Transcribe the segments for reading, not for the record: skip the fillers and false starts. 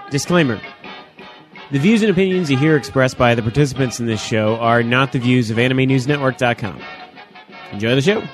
Disclaimer. The views and opinions you hear expressed by the participants in this show are not the views of AnimeNewsNetwork.com. Enjoy the show.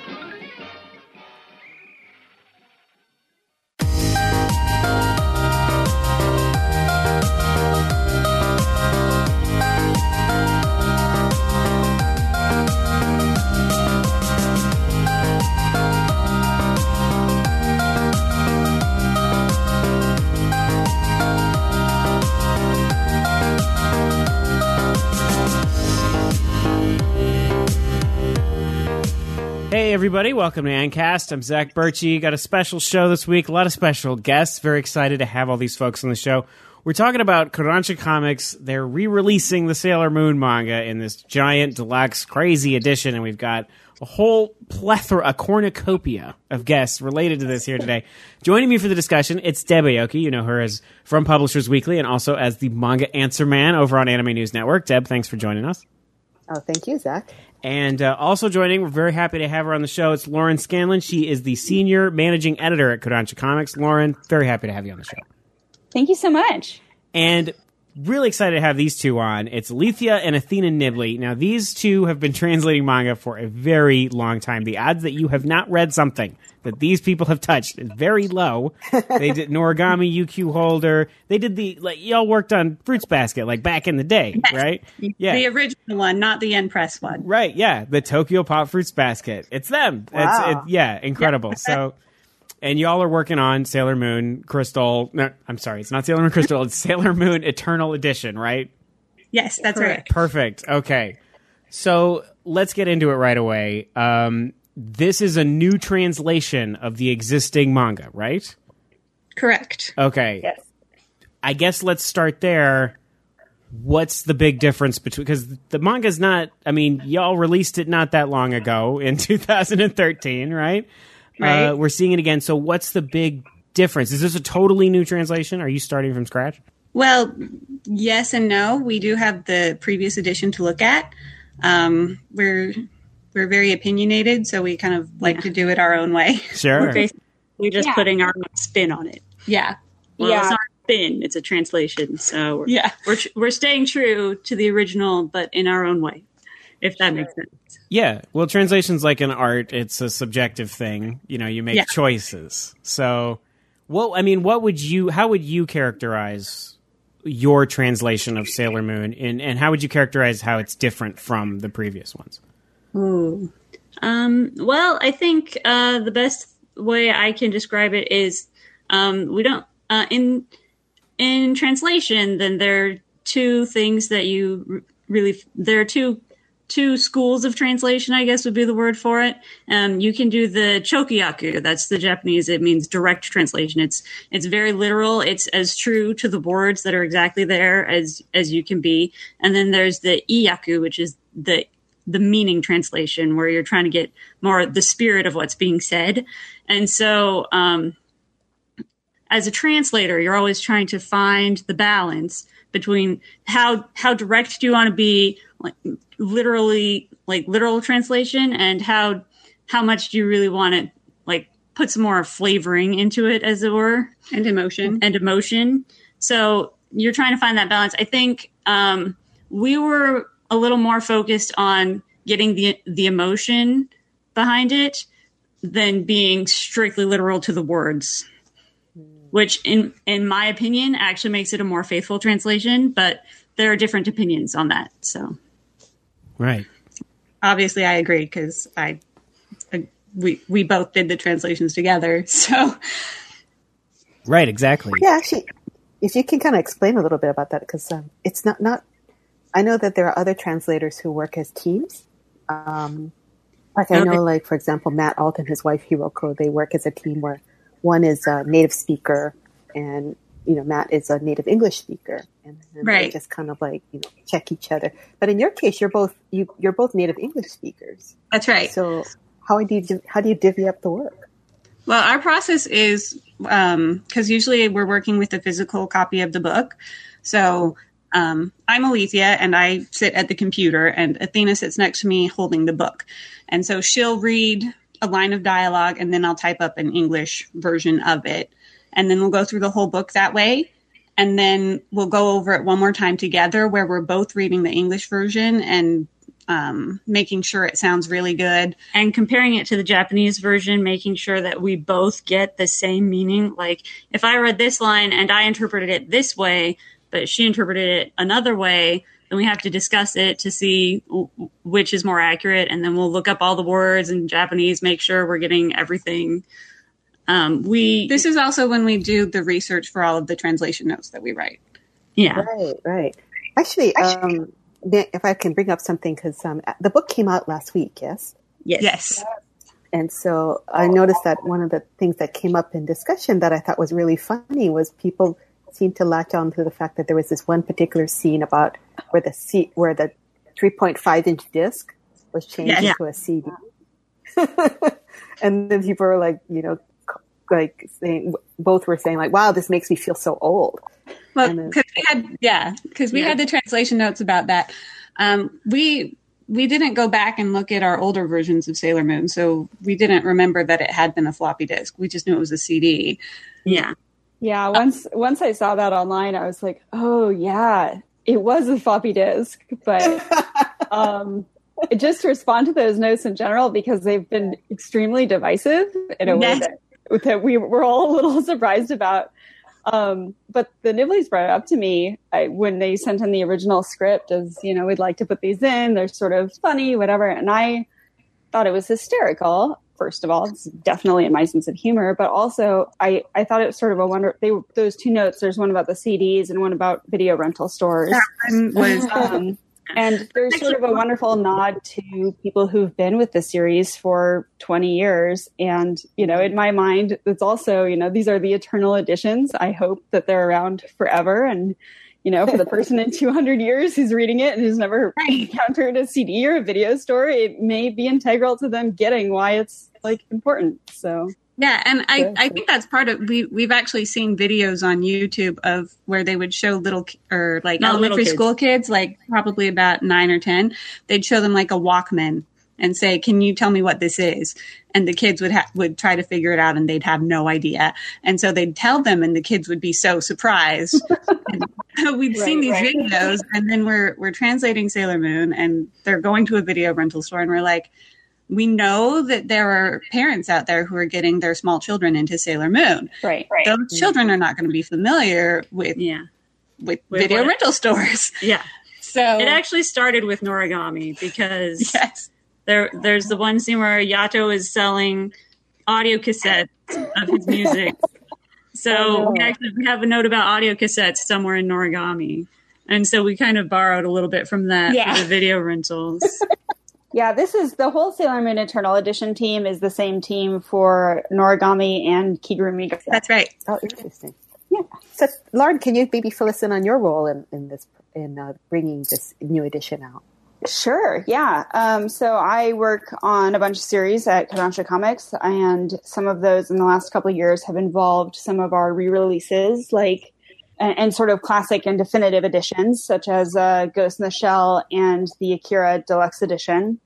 Hey everybody, welcome to Ancast. I'm Zach Birchie. Got a special show this week, a lot of special guests. Very excited to have all these folks on the show. We're talking about Kodansha Comics. They're re-releasing the Sailor Moon manga in this giant deluxe crazy edition, and we've got a whole plethora, a cornucopia of guests related to this here today. Joining me for the discussion, it's Deb Aoki. You know her as from Publishers Weekly and also as the Manga Answer Man over on Anime News Network. Deb, thanks for joining us. Oh, thank you, Zach. And also joining, we're very happy to have her on the show. It's Lauren Scanlon. She is the senior managing editor at Kodansha Comics. Lauren, very happy to have you on the show. Thank you so much. And really excited to have these two on. It's Alethea and Athena Nibley. Now, these two have been translating manga for a very long time. The odds that you have not read something that these people have touched is very low. They did Noragami UQ Holder. They did y'all worked on Fruits Basket, back in the day, yes. Right? Yeah. The original one, not the end press one. Right, yeah. The Tokyo Pop Fruits Basket. It's them. Wow. Incredible. Yeah. So, and y'all are working on Sailor Moon Crystal. No, I'm sorry. It's not Sailor Moon Crystal. It's Sailor Moon Eternal Edition, right? Yes, that's right. Perfect. Okay. So let's get into it right away. This is a new translation of the existing manga, right? Correct. Okay. Yes. I guess let's start there. What's the big difference between... Because the manga's not... I mean, y'all released it not that long ago in 2013, right? Right. We're seeing it again. So what's the big difference? Is this a totally new translation? Are you starting from scratch? Well, yes and no. We do have the previous edition to look at. We're very opinionated, so we kind of like to do it our own way. Sure. We're just putting our own spin on it. Yeah. Well, it's not a spin; it's a translation. So we're staying true to the original, but in our own way, if that makes sense. Yeah. Well, translation's like an art; it's a subjective thing. You know, you make choices. So, how would you characterize your translation of Sailor Moon, and how would you characterize how it's different from the previous ones? Ooh. Well, I think the best way I can describe it is we don't in translation. Then there are two things that you really there are two schools of translation, I guess would be the word for it. You can do the chokyaku. That's the Japanese. It means direct translation. It's very literal. It's as true to the words that are exactly there as you can be. And then there's the iyaku, which is the meaning translation, where you're trying to get more the spirit of what's being said. And so, as a translator, you're always trying to find the balance between how direct do you want to be, literal translation, and how much do you really want to put some more flavoring into it, as it were, and emotion. So you're trying to find that balance. I think we were a little more focused on getting the emotion behind it than being strictly literal to the words, which in my opinion actually makes it a more faithful translation, but there are different opinions on that. So, right. Obviously I agree, because we both did the translations together. So, right. Exactly. Yeah, actually, if you can kind of explain a little bit about that, because it's not I know that there are other translators who work as teams. I know, for example, Matt Alt and his wife Hiroko, they work as a team where one is a native speaker and, Matt is a native English speaker. And they just kind of check each other. But in your case, you're both native English speakers. That's right. So how do you divvy up the work? Well, our process is, because usually we're working with a physical copy of the book. So I'm Alethea, and I sit at the computer, and Athena sits next to me holding the book. And so she'll read a line of dialogue, and then I'll type up an English version of it. And then we'll go through the whole book that way. And then we'll go over it one more time together where we're both reading the English version and making sure it sounds really good. And comparing it to the Japanese version, making sure that we both get the same meaning. Like, if I read this line and I interpreted it this way, but she interpreted it another way, then we have to discuss it to see which is more accurate. And then we'll look up all the words in Japanese, make sure we're getting everything. This is also when we do the research for all of the translation notes that we write. Yeah. Right. Actually, if I can bring up something, because the book came out last week, yes? Yes. And so I noticed that one of the things that came up in discussion that I thought was really funny was people seemed to latch on to the fact that there was this one particular scene about where the 3.5-inch disc was changed into a CD. And then people were like, saying, both were saying like, wow, this makes me feel so old. Well, because we had the translation notes about that. We didn't go back and look at our older versions of Sailor Moon, so we didn't remember that it had been a floppy disk. We just knew it was a CD. Yeah. Yeah. Once I saw that online, I was like, oh yeah, it was a floppy disk. But just to respond to those notes in general, because they've been extremely divisive in a way that we were all a little surprised about. But the Nibblies brought it up to me when they sent in the original script as, we'd like to put these in. They're sort of funny, whatever. And I thought it was hysterical. First of all, it's definitely in my sense of humor, but also I thought it was sort of a wonder. Those two notes, there's one about the CDs and one about video rental stores. And there's sort of a wonderful nod to people who've been with the series for 20 years. And, in my mind, it's also, these are the eternal editions. I hope that they're around forever. And, for the person in 200 years who's reading it and who's never encountered a CD or a video store, it may be integral to them getting why it's important. So. Yeah, and I think that's part of we've actually seen videos on YouTube of where they would show elementary school kids, like probably about 9 or 10. They'd show them like a Walkman and say, "Can you tell me what this is?" And the kids would try to figure it out, and they'd have no idea. And so they'd tell them, and the kids would be so surprised. And we'd seen these videos, and then we're translating Sailor Moon, and they're going to a video rental store, and we're like, we know that there are parents out there who are getting their small children into Sailor Moon. Right. Those children are not going to be familiar with video rental stores. Yeah. So it actually started with Noragami because there's the one scene where Yato is selling audio cassettes of his music. So we have a note about audio cassettes somewhere in Noragami. And so we kind of borrowed a little bit from that for the video rentals. Yeah, this is the whole Sailor Moon Eternal Edition team is the same team for Noragami and Kigurumi. That's right. Oh, interesting. Yeah. So, Lauren, can you maybe fill us in on your role in bringing this new edition out? Sure. Yeah. So I work on a bunch of series at Kodansha Comics, and some of those in the last couple of years have involved some of our re-releases, and sort of classic and definitive editions, such as Ghost in the Shell and the Akira Deluxe Edition.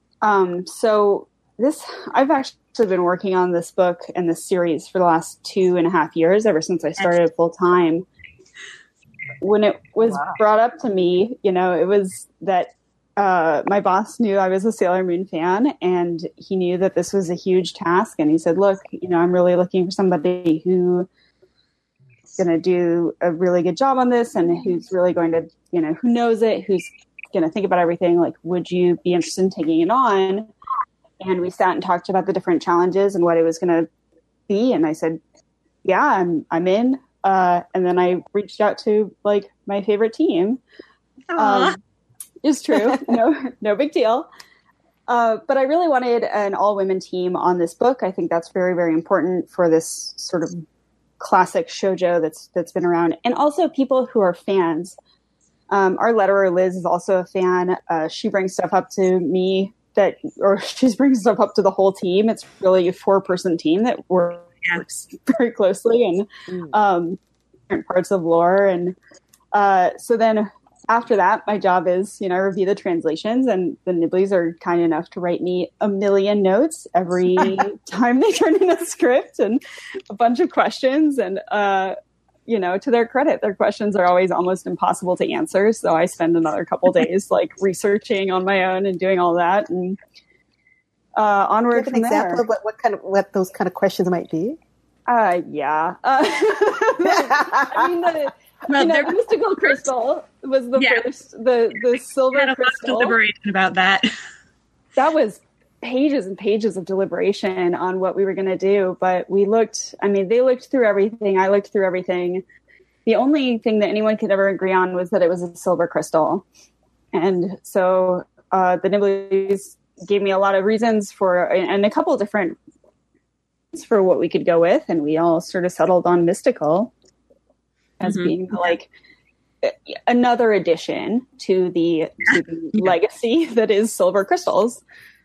So I've actually been working on this book and this series for the last 2.5 years, ever since I started full time. When it was brought up to me, it was that my boss knew I was a Sailor Moon fan, and he knew that this was a huge task. And he said, look, I'm really looking for somebody who going to do a really good job on this and who's really going to, who knows it, who's going to think about everything. Like, would you be interested in taking it on? And we sat and talked about the different challenges and what it was going to be. And I said, yeah, I'm in. And then I reached out to my favorite team. It's true. No big deal. But I really wanted an all-women team on this book. I think that's very, very important for this sort of classic shoujo that's been around, and also people who are fans. Our letterer Liz is also a fan. She brings stuff up to me she brings stuff up to the whole team. It's really a 4-person team that works very closely and different parts of lore. And so then after that, my job is, I review the translations, and the Nibblies are kind enough to write me 1 million notes every time they turn in a script and a bunch of questions. And to their credit, their questions are always almost impossible to answer. So I spend another couple days like researching on my own and doing all that, and onward from there. Do you have an example of what those kind of questions might be? Yeah. I mean, the mystical crystal was the first, the silver had a crystal. lot of deliberation about that. That was pages and pages of deliberation on what we were going to do. But they looked through everything. I looked through everything. The only thing that anyone could ever agree on was that it was a silver crystal. And so the Nibblies gave me a lot of reasons and a couple of different for what we could go with. And we all sort of settled on mystical as being like another addition to the legacy that is silver crystals.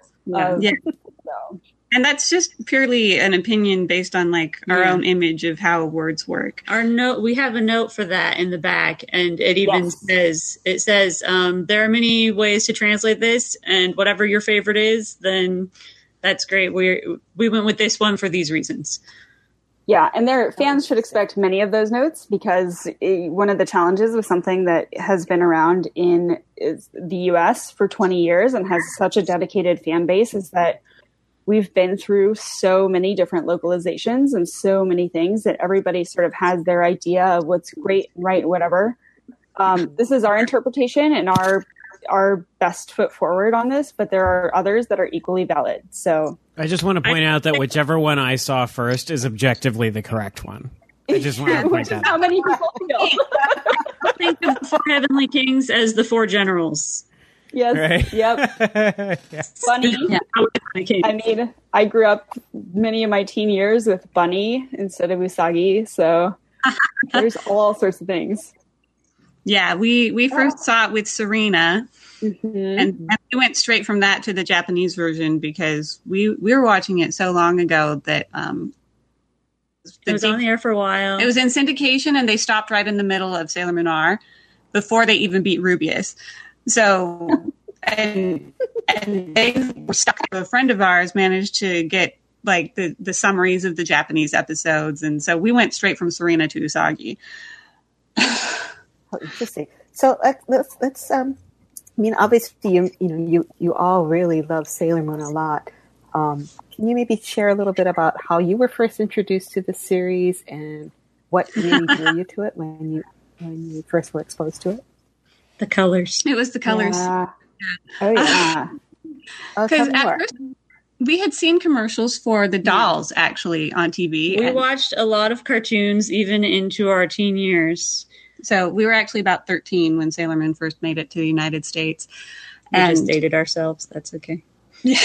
So. And that's just purely an opinion based on like our own image of how words work. We have a note for that in the back, and it even says there are many ways to translate this, and whatever your favorite is, then that's great. We went with this one for these reasons. Yeah, and their fans should expect many of those notes, because one of the challenges with something that has been around in the US for 20 years and has such a dedicated fan base is that we've been through so many different localizations and so many things that everybody sort of has their idea of what's great, right, whatever. This is our interpretation and our best foot forward on this, but there are others that are equally valid. So I just want to point out that whichever one I saw first is objectively the correct one. I just want to point that out. How many people feel? Think of the 4 heavenly kings as the 4 generals. Yes. Right? Yep. Yes. Bunny. Yeah. I mean, I grew up many of my teen years with Bunny instead of Usagi, so there's all sorts of things. Yeah, we first saw it with Serena, and we went straight from that to the Japanese version because we were watching it so long ago that it was on the air for a while. It was in syndication, and they stopped right in the middle of Sailor Moon R before they even beat Rubius. So, and they were stuck. A friend of ours managed to get like the summaries of the Japanese episodes, and so we went straight from Serena to Usagi. Oh, interesting. So let's. I mean, obviously, you all really love Sailor Moon a lot. Can you maybe share a little bit about how you were first introduced to the series and what really drew you to it when you first were exposed to it? The colors. It was the colors. Yeah. Oh yeah. Because at first we had seen commercials for the dolls actually on TV. We watched a lot of cartoons even into our teen years. So we were actually about 13 when Sailor Moon first made it to the United States. We just dated ourselves. That's okay. Yeah.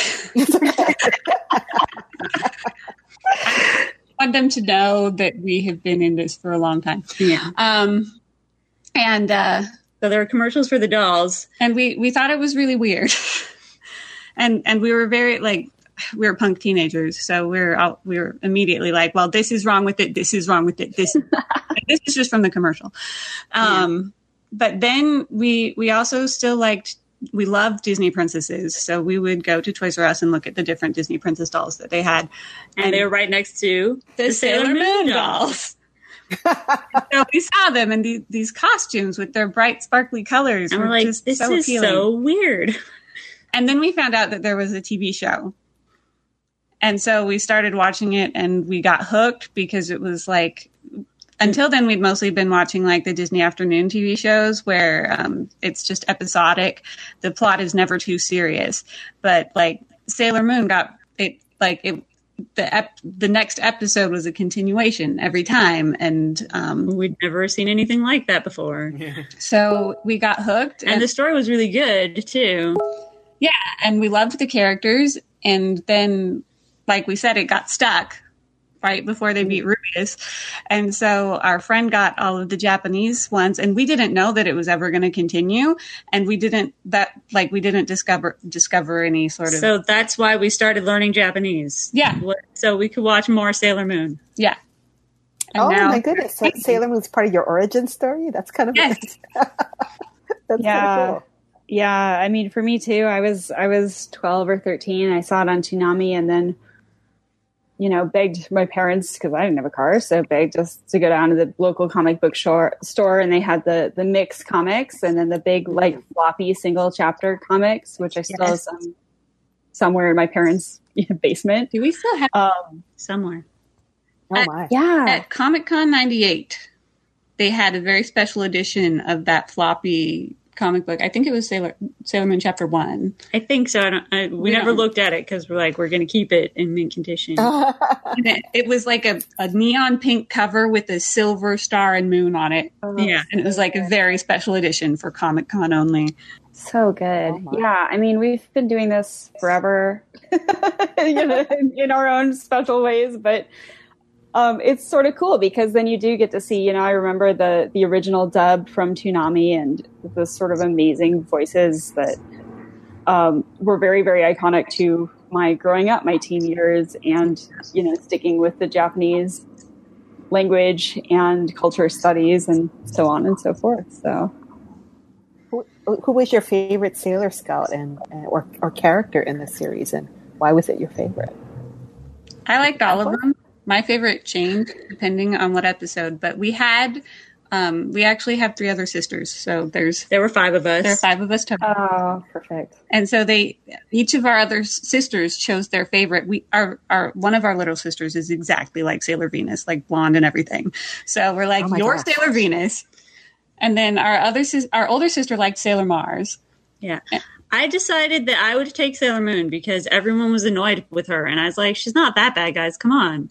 I want them to know that we have been in this for a long time. Yeah. So there were commercials for the dolls. And we thought it was really weird. and we were very we were punk teenagers, so we were immediately like, well, this is wrong with it. This is wrong with it. This is just from the commercial. But then we also still we loved Disney princesses. So we would go to Toys R Us and look at the different Disney princess dolls that they had. And they were right next to the Sailor Moon dolls. So we saw them in these costumes with their bright, sparkly colors. And we're like, just this so is appealing. so weird. And then we found out that there was a TV show. And so we started watching it and we got hooked because it was until then we'd mostly been watching the Disney afternoon TV shows where it's just episodic. The plot is never too serious. But Sailor Moon got it, the next episode was a continuation every time. And we'd never seen anything like that before. Yeah. So we got hooked. And the story was really good too. Yeah. And we loved the characters. And then, like we said, it got stuck right before they beat Rubius. And so our friend got all of the Japanese ones, and we didn't know that it was ever going to continue. And we didn't discover any sort of. So that's why we started learning Japanese. Yeah. So we could watch more Sailor Moon. Yeah. And my goodness. So Sailor Moon's part of your origin story? That's kind of yes. That's yeah. cool. Yeah, I mean, for me too, I was 12 or 13. I saw it on Toonami, and then, begged my parents, because I didn't have a car, so begged us to go down to the local comic book store, and they had the mixed comics, and then the big like floppy single chapter comics, which I still have somewhere in my parents' basement. Do we still have somewhere? Oh my! At Comic-Con '98, they had a very special edition of that floppy comic book. I think it was Sailor Moon Chapter 1. I think so. We never looked at it because we're like, we're going to keep it in mint condition. It was like a neon pink cover with a silver star and moon on it. Yeah. And it was like a very special edition for Comic-Con only. So good. Yeah. I mean, we've been doing this forever in our own special ways, but it's sort of cool because then you do get to see, I remember the original dub from Toonami and the sort of amazing voices that were very, very iconic to my growing up, my teen years, and, sticking with the Japanese language and culture studies and so on and so forth. So, who was your favorite Sailor Scout or character in the series, and why was it your favorite? I liked all of them. My favorite changed depending on what episode, but we actually have 3 other sisters. So there were 5 of us. There are 5 of us total. Oh, perfect. And so each of our other sisters chose their favorite. One of our little sisters is exactly like Sailor Venus, like blonde and everything. So we're like, you're Sailor Venus. And then our older sister liked Sailor Mars. Yeah. I decided that I would take Sailor Moon because everyone was annoyed with her. And I was like, she's not that bad, guys. Come on.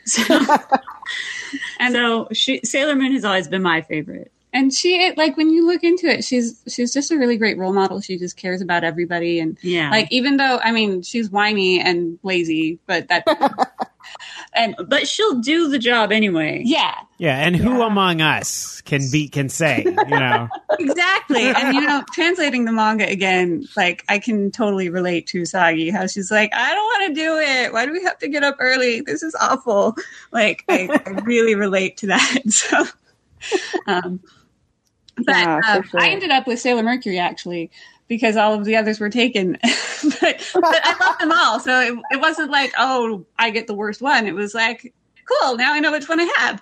So Sailor Moon has always been my favorite. And she, like, when you look into it, she's just a really great role model. She just cares about everybody. And like, even though, I mean, she's whiny and lazy, but but she'll do the job anyway. Yeah. And who among us can say, Exactly. And, translating the manga again, like, I can totally relate to Usagi, how she's like, I don't want to do it. Why do we have to get up early? This is awful. Like, I really relate to that. So, sure. I ended up with Sailor Mercury, actually, because all of the others were taken. but I loved them all. So it wasn't like, oh, I get the worst one. It was like, cool, now I know which one I have.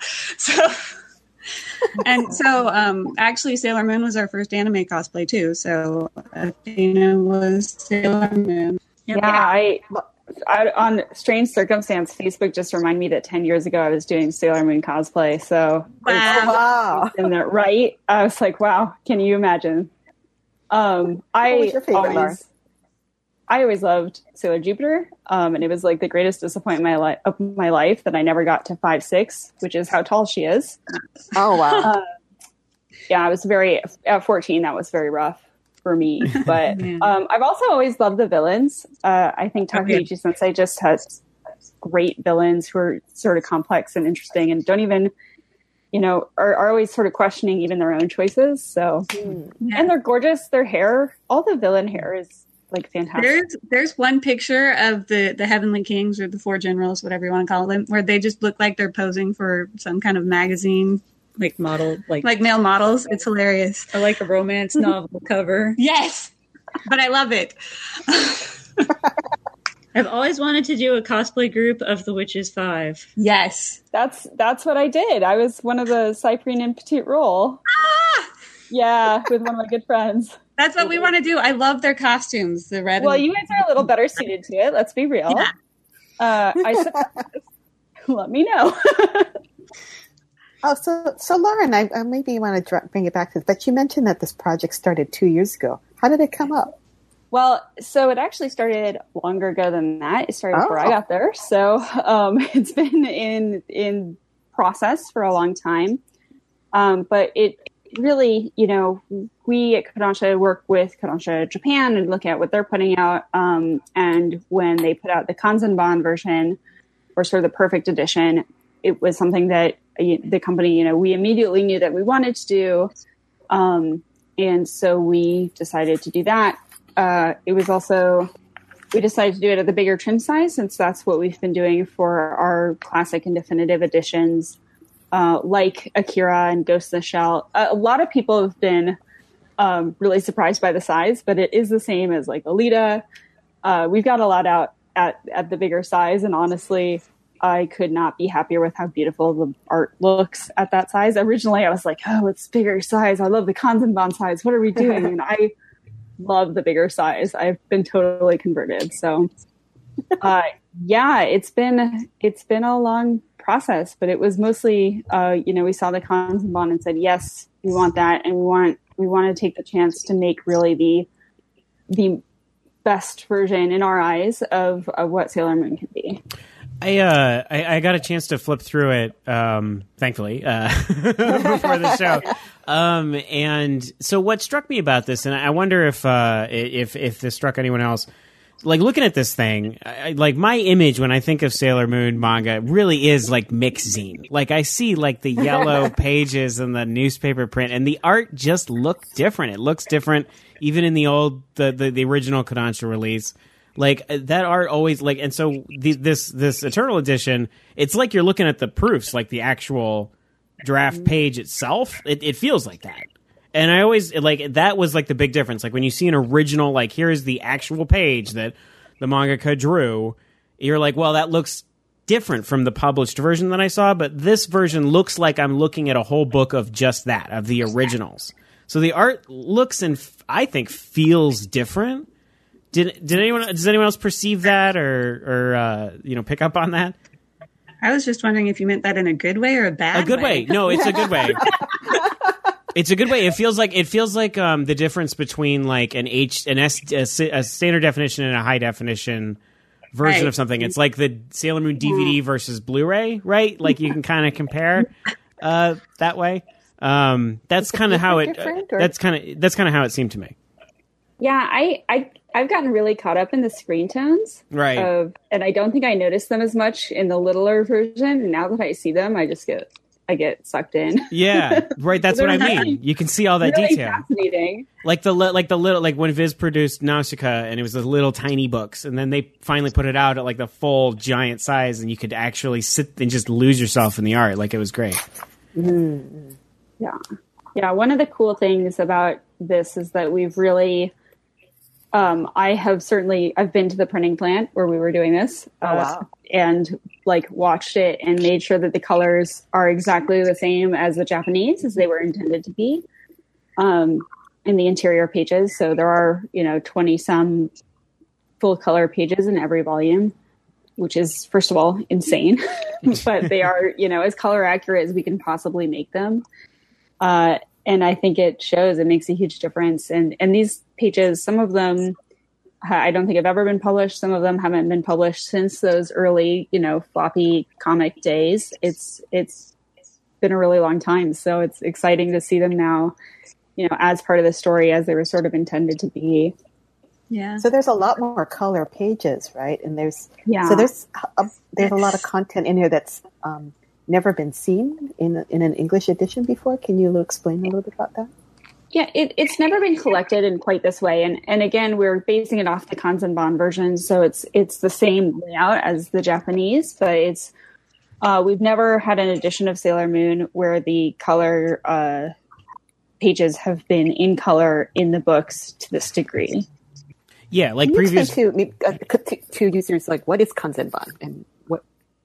So, actually, Sailor Moon was our first anime cosplay, too. So Athena was Sailor Moon. I on Strange Circumstance, Facebook just reminded me that 10 years ago I was doing Sailor Moon cosplay. So, wow. Isn't that right? I was like, wow, can you imagine? What was your favorite, Laura? I always loved Sailor Jupiter, and it was like the greatest disappointment of my life that I never got to 5'6", which is how tall she is. Oh, wow. I was at 14, that was very rough for me. But I've also always loved the villains. I think Takeuchi Sensei just has great villains who are sort of complex and interesting and don't even, are always sort of questioning even their own choices. So, and they're gorgeous. Their hair, all the villain hair is like fantastic. There's one picture of the Heavenly Kings or the 4 generals, whatever you want to call them, where they just look like they're posing for some kind of magazine. Like model, like male models. It's hilarious. Or like a romance novel cover. Yes, but I love it. I've always wanted to do a cosplay group of the Witches 5. Yes, that's what I did. I was one of the Cyprien and Petite Roll. Yeah, with one of my good friends. That's what we want to do. I love their costumes. The red. Well, you guys are a little better suited to it. Let's be real. Yeah. Let me know. Oh, so Lauren, I maybe you want to bring it back to this, but you mentioned that this project started 2 years ago. How did it come up? Well, so it actually started longer ago than that. It started before I got there. So it's been in process for a long time. But it really, we at Kodansha work with Kodansha Japan and look at what they're putting out. And when they put out the Kanzenban version, or sort of the perfect edition, it was something that the company, we immediately knew that we wanted to do. And so we decided to do that. It was also, we decided to do it at the bigger trim size, since that's what we've been doing for our classic and definitive editions, like Akira and Ghost in the Shell. A lot of people have been really surprised by the size, but it is the same as like Alita. We've got a lot out at the bigger size, and honestly, I could not be happier with how beautiful the art looks at that size. Originally, I was like, oh, it's bigger size. I love the Kanzenban size. What are we doing? And I love the bigger size. I've been totally converted. So, yeah, it's been a long process, but it was mostly, we saw the Kanzenban and said, yes, we want that. And we want to take the chance to make really the best version in our eyes of what Sailor Moon can be. I got a chance to flip through it, thankfully, before the show. And so what struck me about this, and I wonder if this struck anyone else, like looking at this thing, like my image when I think of Sailor Moon manga really is like mix zine. Like I see like the yellow pages and the newspaper print, and the art just looked different. It looks different even in the old, the original Kodansha release. Like that art always like, and so this Eternal edition, it's like you're looking at the proofs, like the actual draft page itself. It feels like that. And I always like that was like the big difference. Like when you see an original, like here is the actual page that the mangaka drew, you're like, well, that looks different from the published version that I saw, but this version looks like I'm looking at a whole book of just that, of the originals. So the art looks and I think feels different. Does anyone else perceive that or pick up on that? I was just wondering if you meant that in a good way or a bad way. A good way. No, it's a good way. It's a good way. It feels like the difference between like a standard definition and a high definition version of something. It's like the Sailor Moon DVD versus Blu-ray, right? Like you can kind of compare that way. That's kind of how it. That's kind of how it seemed to me. Yeah, I've gotten really caught up in the screen tones, right? And I don't think I noticed them as much in the littler version. And now that I see them, I get sucked in. Yeah, right. That's what I mean. You can see all that really detail. Fascinating. Like the little, like when Viz produced Nausicaa, and it was the little tiny books, and then they finally put it out at like the full giant size, and you could actually sit and just lose yourself in the art. Like it was great. Mm. Yeah. One of the cool things about this is that we've really. I've been to the printing plant where we were doing this, and like watched it and made sure that the colors are exactly the same as the Japanese as they were intended to be, in the interior pages. So there are, 20 some full color pages in every volume, which is first of all insane, but they are, as color accurate as we can possibly make them. And I think it shows, it makes a huge difference. And these pages, some of them, I don't think have ever been published. Some of them haven't been published since those early, floppy comic days. It's been a really long time. So it's exciting to see them now, as part of the story, as they were sort of intended to be. Yeah. So there's a lot more color pages, right? And there's a lot of content in here that's, never been seen in an English edition before. Can you explain a little bit about that? Yeah, it's never been collected in quite this way. And again, we're basing it off the Kanzenban version. So it's the same layout as the Japanese, but it's, we've never had an edition of Sailor Moon where the color, pages have been in color in the books to this degree. Yeah. Like previous to users, like what is Kanzenban and what,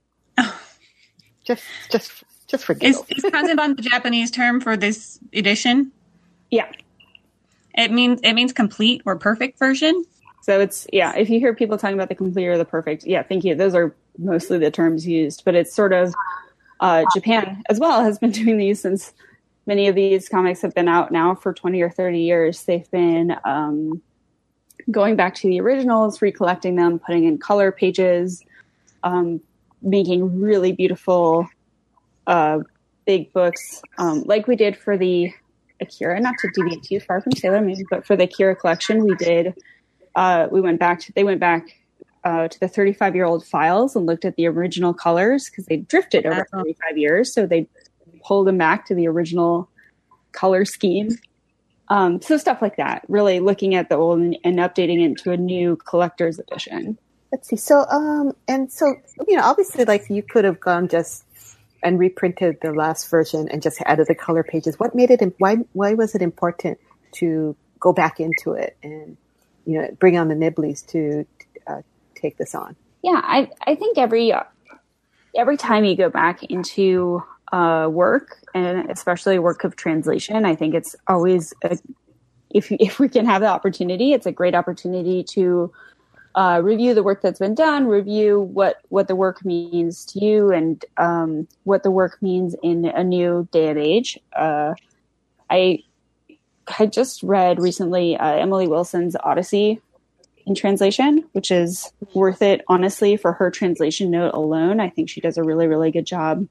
Just for giggles. Is Kanzenban the Japanese term for this edition? Yeah. It means complete or perfect version? So it's, if you hear people talking about the complete or the perfect, thank you. Those are mostly the terms used, but it's sort of, Japan as well has been doing these since many of these comics have been out now for 20 or 30 years. They've been, going back to the originals, recollecting them, putting in color pages, making really beautiful big books, like we did for the Akira, not to deviate too far from Sailor Moon, but for the Akira collection we did, they went back to the 35-year-old files and looked at the original colors because they drifted over 35 years, so they pulled them back to the original color scheme. So stuff like that, really looking at the old and updating it to a new collector's edition. Let's see. So, obviously, like you could have gone just and reprinted the last version and just added the color pages. What made it? Why was it important to go back into it and bring on the Nibblies to take this on? Yeah, I think every every time you go back into work, and especially work of translation, I think it's always if we can have the opportunity, it's a great opportunity to review the work that's been done, review what the work means to you, and what the work means in a new day and age. I just read recently Emily Wilson's Odyssey in translation, which is worth it, honestly, for her translation note alone. I think she does a really, really good job.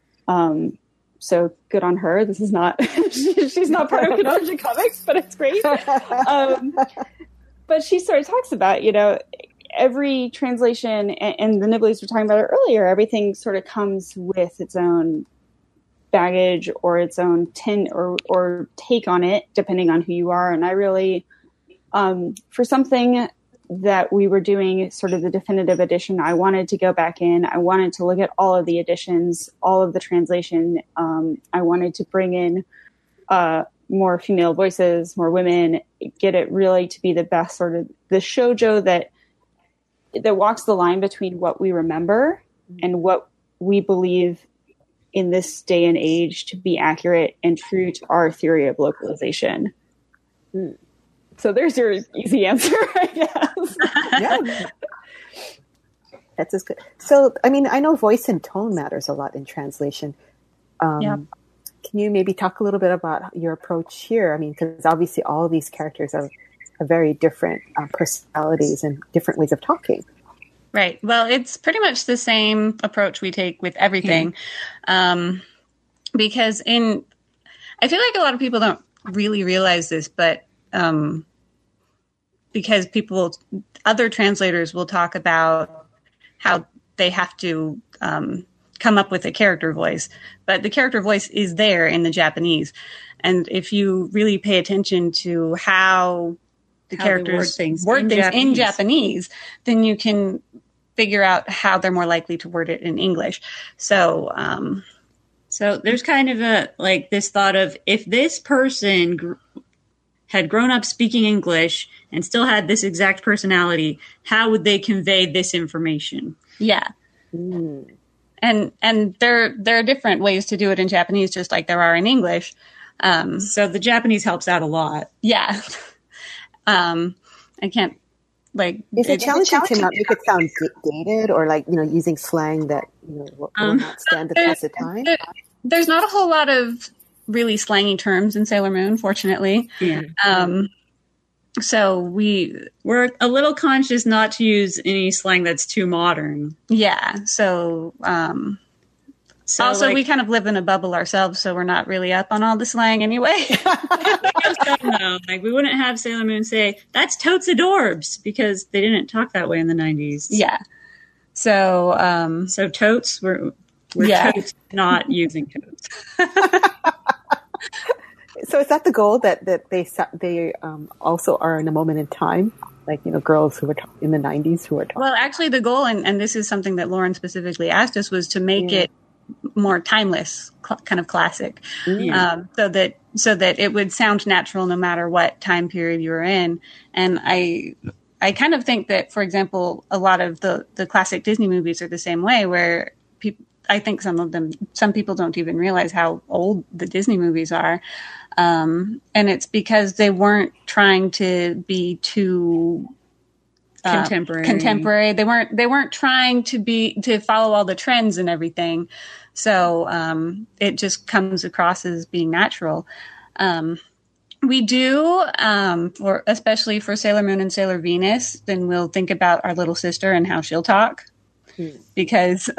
So good on her. This is not, she's not part of Kodansha Comics, but it's great. But she sort of talks about, every translation, and the Nibblies were talking about it earlier, everything sort of comes with its own baggage or its own tint or take on it, depending on who you are. And I really, for something that we were doing sort of the definitive edition, I wanted to go back in. I wanted to look at all of the editions, all of the translation. I wanted to bring in more female voices, more women, get it really to be the best sort of the shoujo that walks the line between what we remember and what we believe in this day and age to be accurate and true to our theory of localization. So there's your easy answer, I guess. Yeah. That's as good. So, I mean, I know voice and tone matters a lot in translation. Can you maybe talk a little bit about your approach here? I mean, because obviously all of these characters are very different personalities and different ways of talking. Right. Well, it's pretty much the same approach we take with everything. Because I feel like a lot of people don't really realize this, but because other translators will talk about how they have to come up with a character voice, but the character voice is there in the Japanese. And if you really pay attention to how the characters word things in Japanese, then you can figure out how they're more likely to word it in English. So there's kind of this thought of, if this person had grown up speaking English and still had this exact personality, how would they convey this information? Yeah. And there are different ways to do it in Japanese, just like there are in English. So the Japanese helps out a lot. Yeah. I can't Is it challenging to not make it sound dated or using slang that will not stand the test of time? There's not a whole lot of really slangy terms in Sailor Moon, fortunately. Yeah. So we're a little conscious not to use any slang that's too modern. Yeah. So also, we kind of live in a bubble ourselves, so we're not really up on all the slang anyway. We wouldn't have Sailor Moon say, "That's totes adorbs," because they didn't talk that way in the 90s. Yeah. So totes, we're totes not using totes. So is that the goal that they also are in a moment in time? Girls who were in the 90s who are talking. Well, actually the goal, and this is something that Lauren specifically asked us, was to make it more timeless, kind of classic, so that it would sound natural no matter what time period you were in. And I kind of think that, for example, a lot of the classic Disney movies are the same way, where I think some people don't even realize how old the Disney movies are. And it's because they weren't trying to be too contemporary. They weren't trying to follow all the trends and everything. So it just comes across as being natural. We do, especially for Sailor Moon and Sailor Venus, then we'll think about our little sister and how she'll talk, because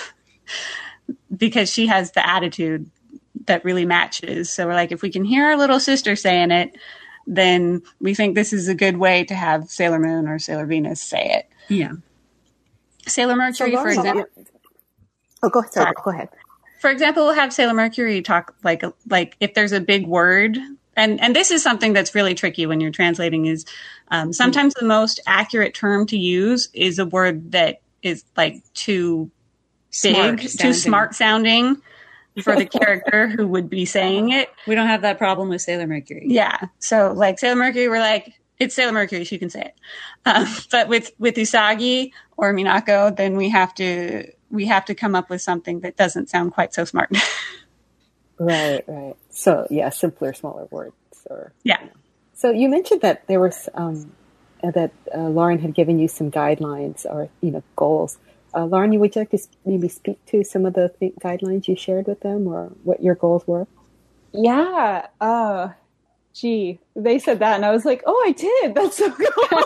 she has the attitude that really matches. So we're like, if we can hear our little sister saying it, then we think this is a good way to have Sailor Moon or Sailor Venus say it. Yeah. Sailor Mercury, for example. Oh, go ahead. For example, we'll have Sailor Mercury talk like if there's a big word, and this is something that's really tricky when you're translating, is sometimes the most accurate term to use is a word that is too big, too smart sounding for the character who would be saying it. We don't have that problem with Sailor Mercury. Yeah. So Sailor Mercury, we're like, it's Sailor Mercury, she can say it. But with Usagi or Minako, then we have to we have to come up with something that doesn't sound quite so smart. Right. So yeah, simpler, smaller words. Or yeah. So you mentioned that there was that Lauren had given you some guidelines or goals. Lauren, would you like to maybe speak to some of the guidelines you shared with them, or what your goals were? Yeah. Gee, they said that, and I was like, "Oh, I did. That's so cool."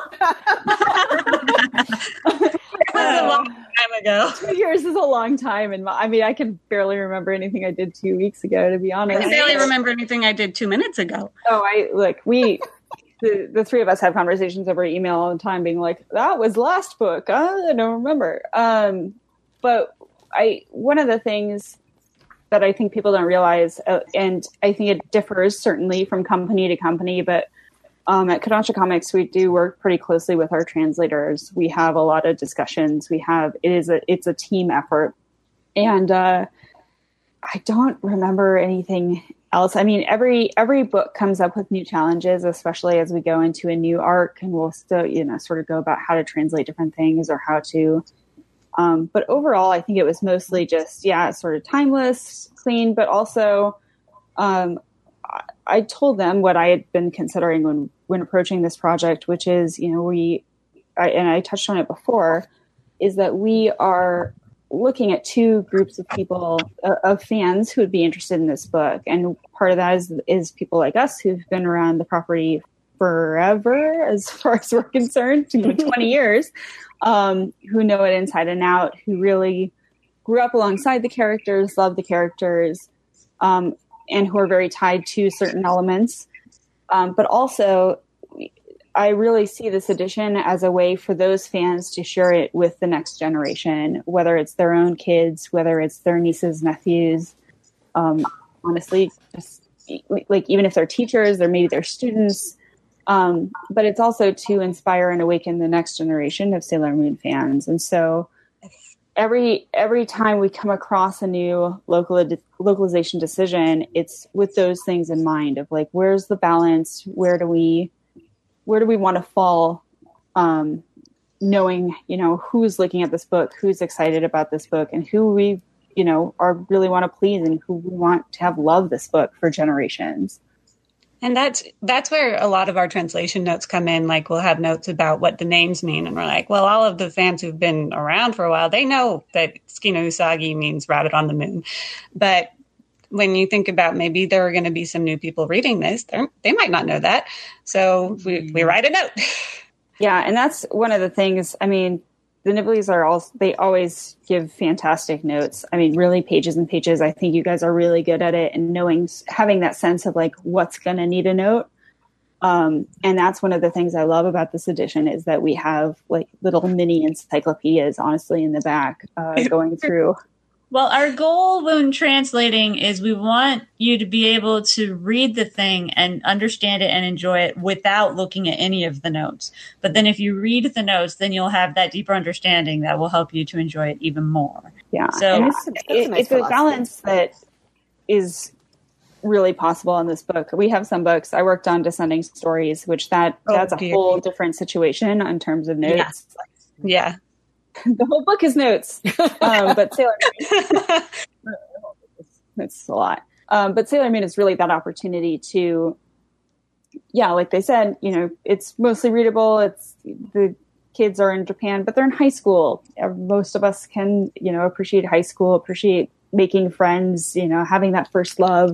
It was a long time ago. 2 years is a long time, and I can barely remember anything I did 2 weeks ago, to be honest. I can barely remember anything I did 2 minutes ago. Oh, the three of us have conversations over email all the time, being like, "That was last book. I don't remember." But one of the things that I think people don't realize, and I think it differs certainly from company to company, but at Kodansha Comics, we do work pretty closely with our translators. We have a lot of discussions. It's a team effort. And I don't remember anything else. I mean, every book comes up with new challenges, especially as we go into a new arc, and we'll still, sort of go about how to translate different things or how to, but overall, I think it was mostly just, sort of timeless, clean, but also, I told them what I had been considering when approaching this project, which is, I touched on it before, is that we are looking at two groups of people, of fans who would be interested in this book. And part of that is people like us who've been around the property forever, as far as we're concerned, 20 years, who know it inside and out, who really grew up alongside the characters, love the characters, and who are very tied to certain elements. But also, I really see this edition as a way for those fans to share it with the next generation, whether it's their own kids, whether it's their nieces, nephews, honestly, just like even if they're teachers, or maybe they're students. But it's also to inspire and awaken the next generation of Sailor Moon fans. And so every time we come across a new localization decision, it's with those things in mind of like, where's the balance? Where do we want to fall? Knowing, who's looking at this book, who's excited about this book, and who we, are really want to please, and who we want to have love this book for generations. And that's where a lot of our translation notes come in. Like, we'll have notes about what the names mean. And we're like, well, all of the fans who've been around for a while, they know that Tsukino Usagi means rabbit on the moon. But when you think about maybe there are going to be some new people reading this, they might not know that. So we write a note. Yeah, and that's one of the things. I mean, the Nibblies they always give fantastic notes. I mean, really pages and pages. I think you guys are really good at it, and having that sense of like what's going to need a note. And that's one of the things I love about this edition is that we have like little mini encyclopedias, honestly, in the back going through. Well, our goal when translating is we want you to be able to read the thing and understand it and enjoy it without looking at any of the notes. But then if you read the notes, then you'll have that deeper understanding that will help you to enjoy it even more. Yeah. So it's a balance that is really possible in this book. We have some books. I worked on Descending Stories, which that's a whole different situation in terms of notes. Yeah. The whole book is notes, but Sailor Moon, it's a lot. But Sailor Moon is really that opportunity to, like they said, it's mostly readable. It's the kids are in Japan, but they're in high school. Most of us can, appreciate high school, appreciate making friends, having that first love.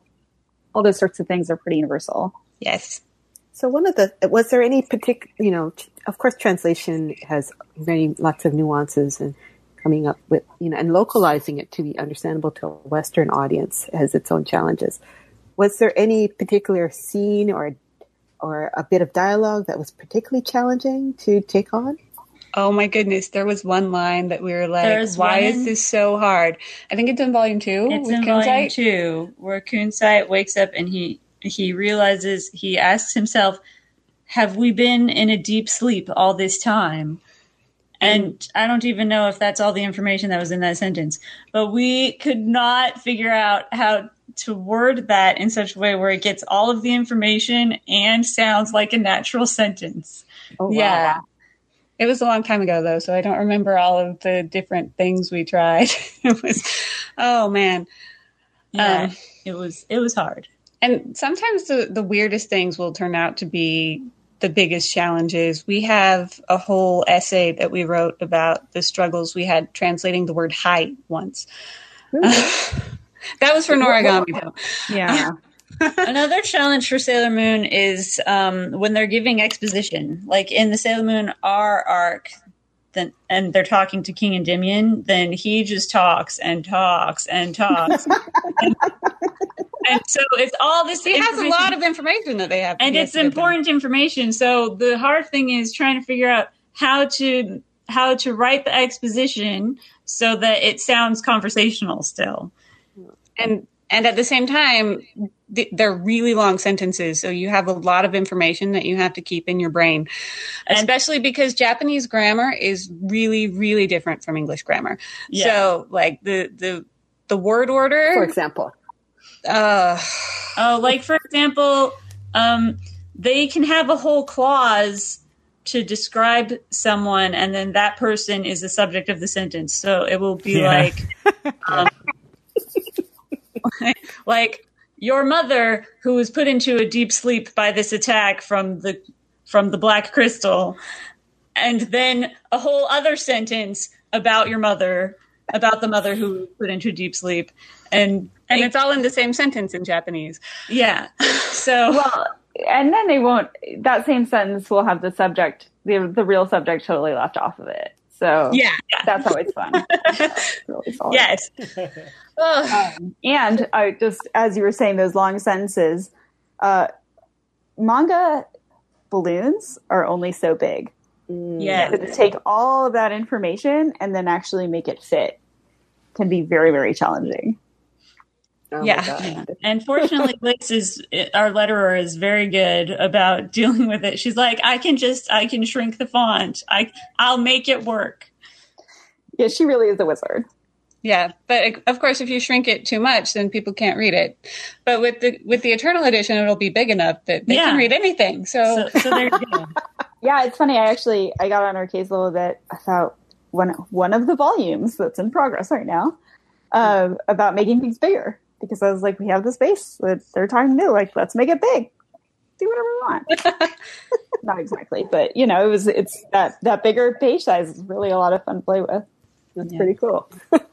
All those sorts of things are pretty universal. Yes. So was there any particular, of course, translation has lots of nuances, and coming up with, and localizing it to be understandable to a Western audience has its own challenges. Was there any particular scene or a bit of dialogue that was particularly challenging to take on? Oh my goodness. There was one line that we were like, why is this so hard? I think it's in volume 2. It's in volume 2, where Kunzite wakes up and he realizes, he asks himself, have we been in a deep sleep all this time? And I don't even know if that's all the information that was in that sentence, but we could not figure out how to word that in such a way where it gets all of the information and sounds like a natural sentence. Oh, wow. Yeah. It was a long time ago, though, so I don't remember all of the different things we tried. It was, oh man. Yeah, it was hard. And sometimes the weirdest things will turn out to be the biggest challenges. We have a whole essay that we wrote about the struggles we had translating the word height once. That was for Noragami, though. Yeah. Another challenge for Sailor Moon is when they're giving exposition. Like in the Sailor Moon R arc, and they're talking to King Endymion, then he just talks and talks and talks. And so it's all this. He has a lot of information that they have, and it's important information. So the hard thing is trying to figure out how to write the exposition so that it sounds conversational still. And at the same time, they're really long sentences, so you have a lot of information that you have to keep in your brain, especially because Japanese grammar is really, really different from English grammar. Yeah. So, like the word order, for example. Like for example, they can have a whole clause to describe someone, and then that person is the subject of the sentence. So it will be like your mother, who was put into a deep sleep by this attack from the black crystal, and then a whole other sentence about your mother, about the mother who was put into deep sleep, and it's all in the same sentence in Japanese. Yeah. So and then they won't. That same sentence will have the subject, the real subject, totally left off of it. So that's always fun. Really solid. Yes. And I just, as you were saying, those long sentences, manga balloons are only so big. Yeah. To take all of that information and then actually make it fit can be very, very challenging. Oh yeah. And fortunately, Liz our letterer is very good about dealing with it. She's like, I can shrink the font. I'll make it work. Yeah, she really is a wizard. Yeah, but of course, if you shrink it too much, then people can't read it. But with the Eternal Edition, it'll be big enough that they can read anything. So there you go. Yeah, it's funny. I got on her case a little bit about one of the volumes that's in progress right now about making things bigger. Because I was like, we have the space that they're trying to do. Like, let's make it big. Do whatever we want. Not exactly, but it's that bigger page size is really a lot of fun to play with. That's pretty cool.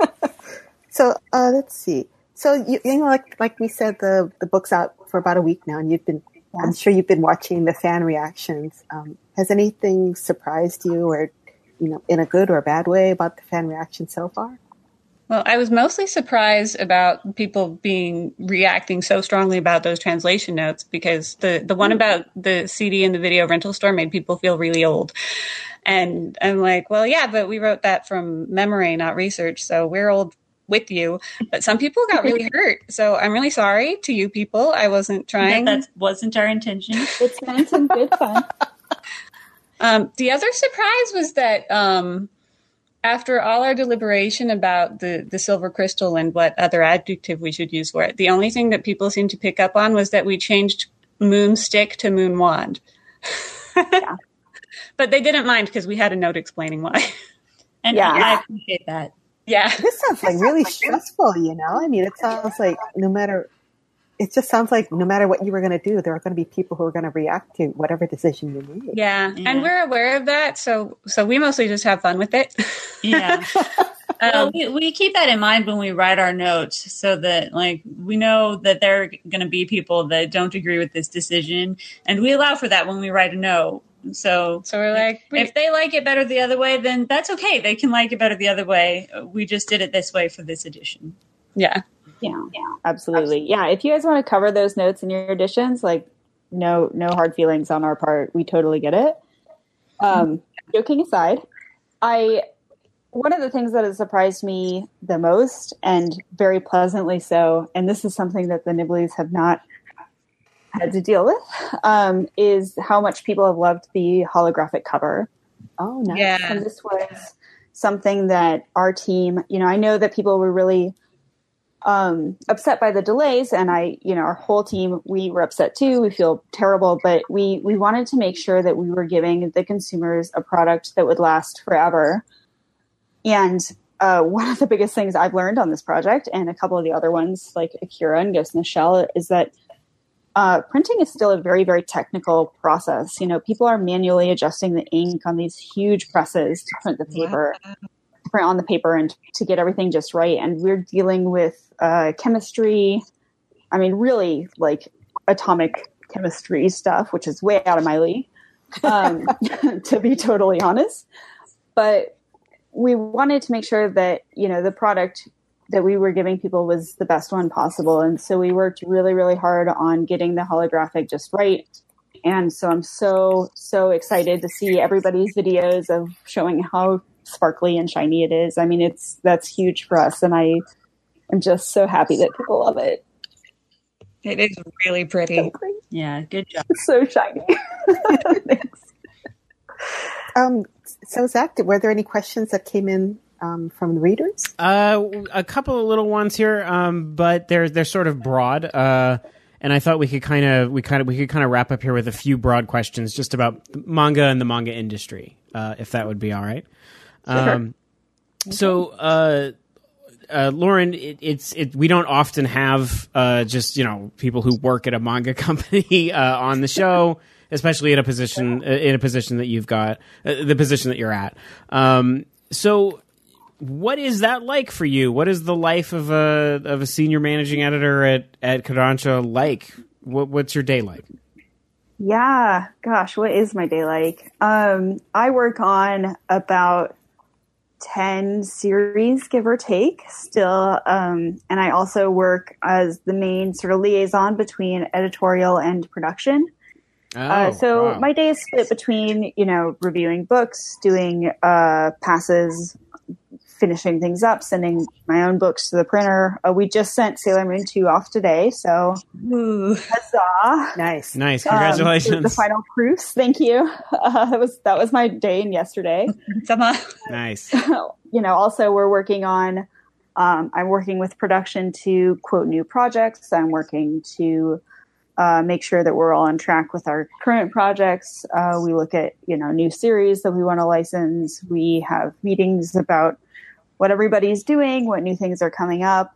So let's see. So you know, like we said, the book's out for about a week now, and I'm sure you've been watching the fan reactions. Has anything surprised you, or in a good or a bad way, about the fan reaction so far? Well, I was mostly surprised about people reacting so strongly about those translation notes, because the one about the CD and the video rental store made people feel really old. And I'm like, well, yeah, but we wrote that from memory, not research. So we're old with you. But some people got really hurt. So I'm really sorry to you people. I wasn't trying. That wasn't our intention. It's meant in good fun. The other surprise was that after all our deliberation about the silver crystal and what other adjective we should use for it, the only thing that people seemed to pick up on was that we changed moon stick to moon wand. Yeah. But they didn't mind because we had a note explaining why. And I appreciate that. Yeah. This sounds like really stressful, I mean, it sounds like no matter what you were going to do, there are going to be people who are going to react to whatever decision you make. Yeah. And we're aware of that. So we mostly just have fun with it. Yeah. Well, we keep that in mind when we write our notes, so that we know that there are going to be people that don't agree with this decision, and we allow for that when we write a note. So we're like, if they like it better the other way, then that's okay. They can like it better the other way. We just did it this way for this edition. Yeah. Yeah, absolutely. Yeah, if you guys want to cover those notes in your editions, no hard feelings on our part. We totally get it. Joking aside, one of the things that has surprised me the most, and very pleasantly so, and this is something that the Nibblies have not had to deal with, is how much people have loved the holographic cover. Oh, nice. Yeah. And this was something that our team, I know that people were really upset by the delays, and our whole team, we were upset too. We feel terrible, but we wanted to make sure that we were giving the consumers a product that would last forever. And one of the biggest things I've learned on this project, and a couple of the other ones like Akira and Ghost in the Shell, is that printing is still a very, very technical process. People are manually adjusting the ink on these huge presses to print the paper. Wow. Print on the paper and to get everything just right. And we're dealing with chemistry. I mean, really like atomic chemistry stuff, which is way out of my league, to be totally honest. But we wanted to make sure that, the product that we were giving people was the best one possible. And so we worked really, really hard on getting the holographic just right. And so I'm so, so excited to see everybody's videos of showing how sparkly and shiny it is. I mean, that's huge for us, and I am just so happy that people love it. It is really pretty. So yeah, good job. It's so shiny. Thanks. So Zach, were there any questions that came in from the readers? A couple of little ones here, but they're sort of broad. And I thought we could kind of wrap up here with a few broad questions just about manga and the manga industry, if that would be all right. Sure. So, Lauren, we don't often have just people who work at a manga company on the show, especially in a position that you've got, the position that you're at. So, what is that like for you? What is the life of a senior managing editor at Kodansha like? What's your day like? Yeah, gosh, what is my day like? I work on about 10 series, give or take, still. And I also work as the main sort of liaison between editorial and production. So my day is split between, reviewing books, doing passes, finishing things up, sending my own books to the printer. We just sent Sailor Moon 2 off today, so huzzah! Nice. Congratulations. The final proofs. Thank you. That was my day and yesterday. Nice. Also we're working on. I'm working with production to quote new projects. I'm working to make sure that we're all on track with our current projects. We look at new series that we want to license. We have meetings about what everybody's doing, what new things are coming up.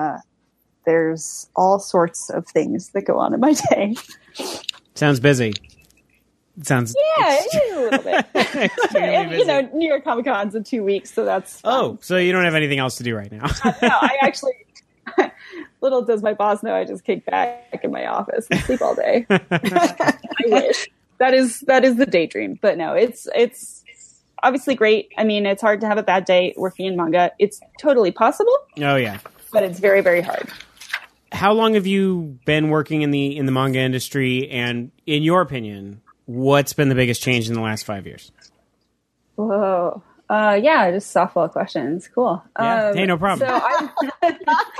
There's all sorts of things that go on in my day. Sounds busy. Sounds a little bit. And, New York Comic Con's in 2 weeks, so that's fun. Oh, so you don't have anything else to do right now? No, I actually. Little does my boss know, I just kick back in my office and sleep all day. I wish. That is the daydream, but no, it's obviously great. I mean, it's hard to have a bad day working in manga. It's totally possible. Oh yeah, but it's very, very hard. How long have you been working in the manga industry? And in your opinion, what's been the biggest change in the last 5 years? Whoa. Yeah, just softball questions. Cool. Yeah. Hey, no problem. So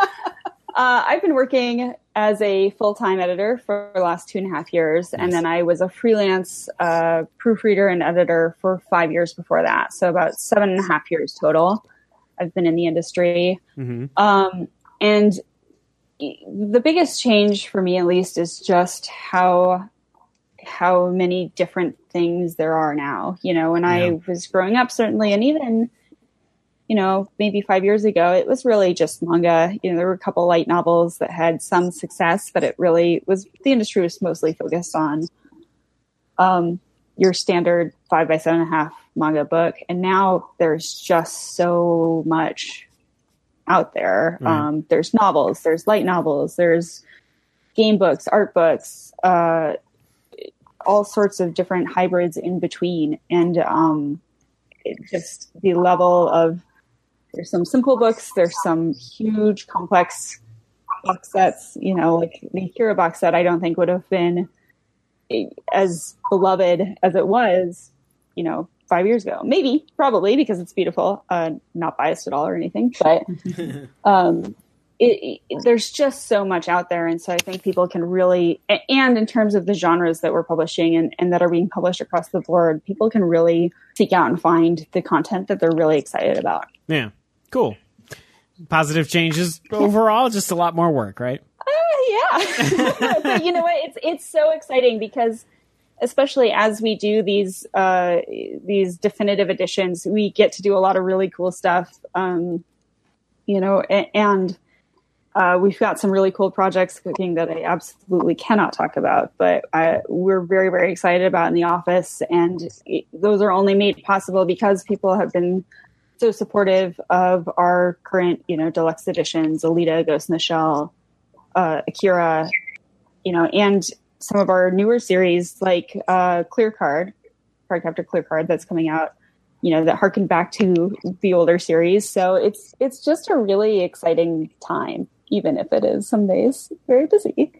I've been working as a full-time editor for the last 2.5 years. Nice. And then I was a freelance proofreader and editor for 5 years before that. So about 7.5 years total. I've been in the industry. Mm-hmm. And the biggest change for me, at least, is just how many different things there are now. When I was growing up, certainly, and even, maybe 5 years ago, it was really just manga. There were a couple light novels that had some success, but it really was, the industry was mostly focused on your standard 5x7.5 manga book. And now there's just so much out there. Mm. There's novels, there's light novels, there's game books, art books, all sorts of different hybrids in between. And just the level of, there's some simple books, there's some huge complex box sets, like the Akira box set I don't think would have been as beloved as it was, 5 years ago. Maybe, probably, because it's beautiful. Not biased at all or anything, but there's just so much out there. And so I think people can really, and in terms of the genres that we're publishing and that are being published across the board, people can really seek out and find the content that they're really excited about. Yeah. Cool. Positive changes overall, just a lot more work, right? Yeah. But you know what? It's so exciting because, especially as we do these definitive editions, we get to do a lot of really cool stuff. And we've got some really cool projects cooking that I absolutely cannot talk about, but we're very, very excited about in the office. And those are only made possible because people have been so supportive of our current, deluxe editions, Alita, Ghost in the Shell, Akira, and some of our newer series like Clear Card Cardcaptor Card that's coming out, that harken back to the older series. So it's just a really exciting time, even if it is some days very busy.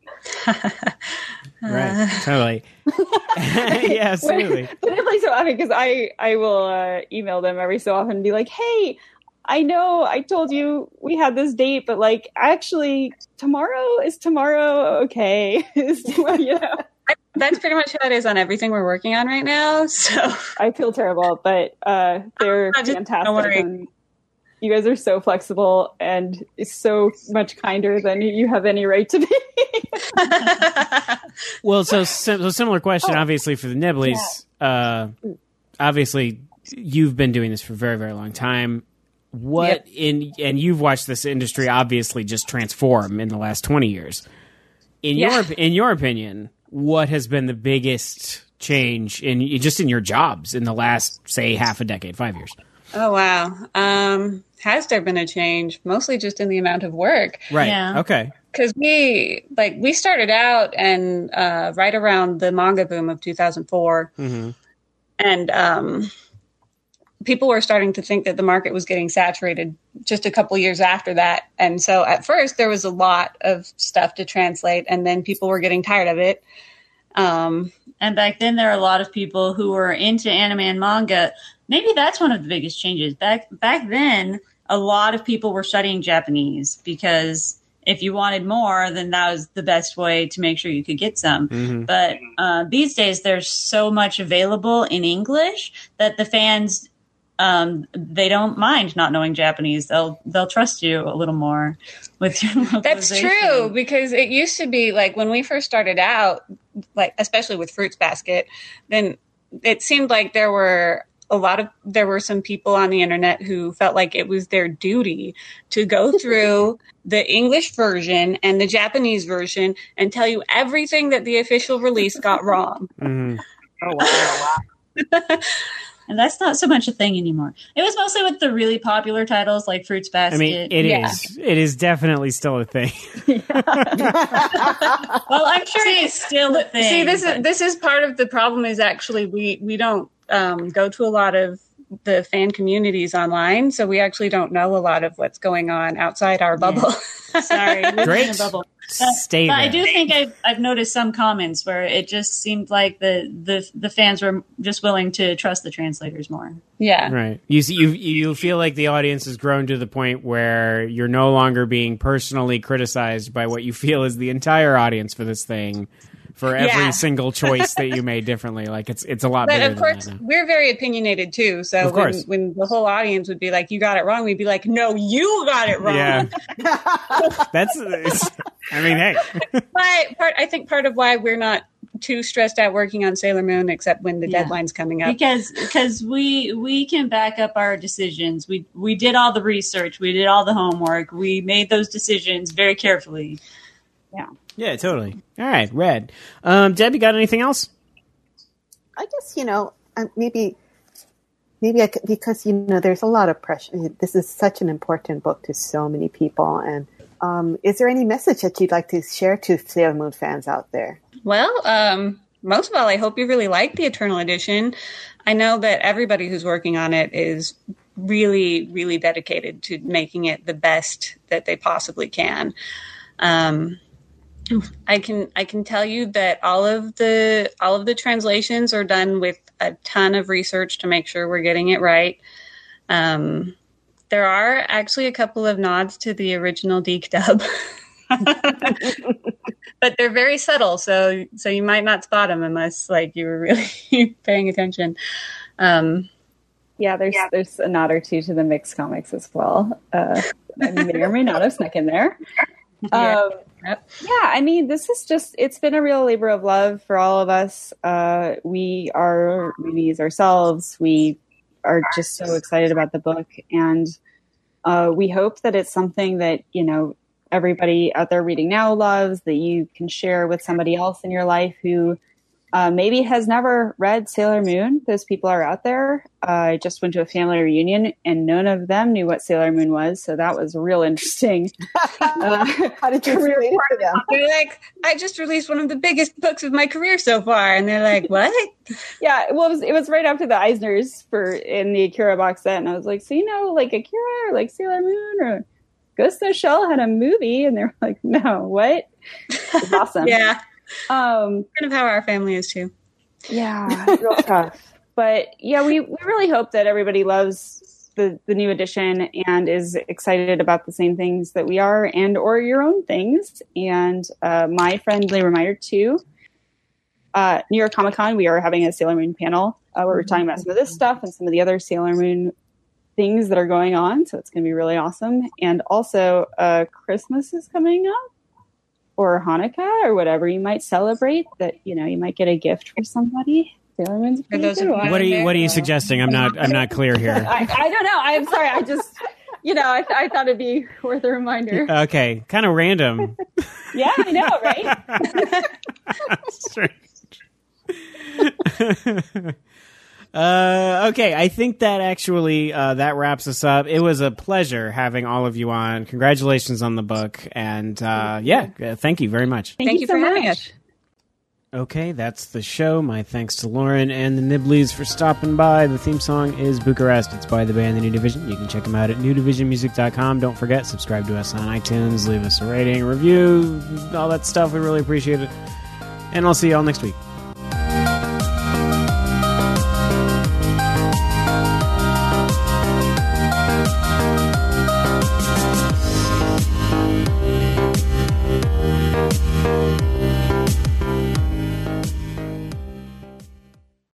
Right, totally. Yeah, absolutely. But it's like so funny because I will email them every so often and be like, hey, I know I told you we had this date, but like actually tomorrow is tomorrow. Okay. That's pretty much how it is on everything we're working on right now. So I feel terrible, but they're fantastic. And you guys are so flexible and so much kinder than you have any right to be. Well, so similar question, obviously, for the Nibblies. Yeah. Obviously, you've been doing this for a very, very long time. And you've watched this industry obviously just transform in the last 20 years. In your opinion, what has been the biggest change in your jobs in the last, say, half a decade, 5 years? Oh, wow. Has there been a change? Mostly just in the amount of work. Right. Yeah. Okay. Because we started out and right around the manga boom of 2004. Mm-hmm. And people were starting to think that the market was getting saturated just a couple years after that. And so at first there was a lot of stuff to translate, and then people were getting tired of it. And back then there were a lot of people who were into anime and manga. Maybe that's one of the biggest changes. Back then, a lot of people were studying Japanese because if you wanted more, then that was the best way to make sure you could get some. Mm-hmm. But these days, there's so much available in English that the fans, they don't mind not knowing Japanese. They'll trust you a little more with your localization. That's true, because it used to be like when we first started out, like especially with Fruits Basket, then it seemed like there were some people on the internet who felt like it was their duty to go through the English version and the Japanese version and tell you everything that the official release got wrong. Mm-hmm. Oh, wow. And that's not so much a thing anymore. It was mostly with the really popular titles like Fruits Basket. I mean, it is. It is definitely still a thing. Well, I'm sure it's still a thing. This is part of the problem is actually we don't go to a lot of the fan communities online, so we actually don't know a lot of what's going on outside our bubble. Yeah. Sorry, great. In a bubble. Stay but there. I do think I've noticed some comments where it just seemed like the fans were just willing to trust the translators more. Yeah, right. You feel like the audience has grown to the point where you're no longer being personally criticized by what you feel is the entire audience for this thing. For every single choice that you made differently, like it's a lot bigger. But of course, we're very opiniopinated too. So when the whole audience would be like, "You got it wrong," we'd be like, "No, you got it wrong." Yeah, I mean, hey. But I think part of why we're not too stressed out working on Sailor Moon, except when the deadline's coming up, because we can back up our decisions. We did all the research, we did all the homework, we made those decisions very carefully. Yeah. Yeah, totally. All right, Red. Deb, you got anything else? I guess, maybe because, there's a lot of pressure. This is such an important book to so many people. And is there any message that you'd like to share to Sailor Moon fans out there? Well, most of all, I hope you really like the Eternal Edition. I know that everybody who's working on it is really, really dedicated to making it the best that they possibly can. I can tell you that all of the translations are done with a ton of research to make sure we're getting it right. There are actually a couple of nods to the original Deke dub, but they're very subtle, so you might not spot them unless you were really paying attention. Yeah, there's a nod or two to the mixed comics as well. that I may or may not have snuck in there. Yeah, I mean, this is just, it's been a real labor of love for all of us. We are Moonies ourselves. We are just so excited about the book. And we hope that it's something that, you know, everybody out there reading now loves, that you can share with somebody else in your life who maybe has never read Sailor Moon. Those people are out there. I just went to a family reunion and none of them knew what Sailor Moon was. So that was real interesting. How did you explain it to them? They're like, I just released one of the biggest books of my career so far. And they're like, what? Yeah, well, it was right after the Eisners in the Akira box set. And I was like, so, you know, like Akira or like Sailor Moon or Ghost in the Shell had a movie. And they're like, no, what? It's awesome. Yeah. Kind of how our family is too. Yeah, real tough. But yeah, we really hope that everybody loves the new edition and is excited about the same things that we are, and or your own things. And my friendly reminder too, New York Comic Con, we are having a Sailor Moon panel where we're talking about some of this stuff and some of the other Sailor Moon things that are going on. So it's going to be really awesome. And also Christmas is coming up, or Hanukkah, or whatever you might celebrate, that, you know, you might get a gift for somebody. Sailor Moon's a pretty good one. What are you suggesting? I'm not clear here. I don't know. I'm sorry. I just, you know, I thought it'd be worth a reminder. Okay, kind of random. Yeah, I know, right? Strange. Okay, I think that actually that wraps us up. It was a pleasure having all of you on. Congratulations on the book, and thank you very much. Thank you for having us. Okay, that's the show. My thanks to Lauren and the Nibblies for stopping by. The theme song is Bucharest. It's by the band The New Division. You can check them out at newdivisionmusic.com. Don't forget, subscribe to us on iTunes, leave us a rating, review, all that stuff. We really appreciate it. And I'll see you all next week.